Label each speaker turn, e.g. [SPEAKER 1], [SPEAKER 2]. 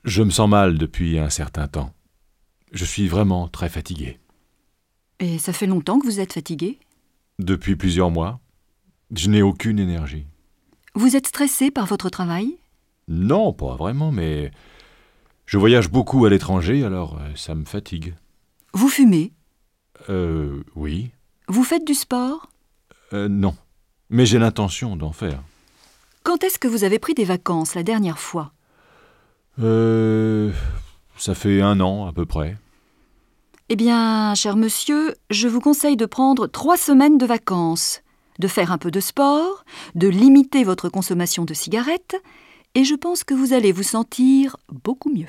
[SPEAKER 1] Je me sens mal depuis un certain temps. Je suis vraiment très fatigué.
[SPEAKER 2] Et ça fait longtemps que vous êtes fatigué?
[SPEAKER 1] Depuis plusieurs mois, je n'ai aucune énergie.
[SPEAKER 2] Vous êtes stressé par votre travail?
[SPEAKER 1] Non, pas vraiment, mais je voyage beaucoup à l'étranger, alors ça me fatigue.
[SPEAKER 2] Vous fumez?
[SPEAKER 1] Oui.
[SPEAKER 2] Vous faites du sport?
[SPEAKER 1] Non. Mais j'ai l'intention d'en faire.
[SPEAKER 2] Quand est-ce que vous avez pris des vacances la dernière fois?
[SPEAKER 1] Ça fait 1 an à peu près.
[SPEAKER 2] Eh bien, cher monsieur, je vous conseille de prendre 3 semaines de vacances, de faire un peu de sport, de limiter votre consommation de cigarettes, et je pense que vous allez vous sentir beaucoup mieux.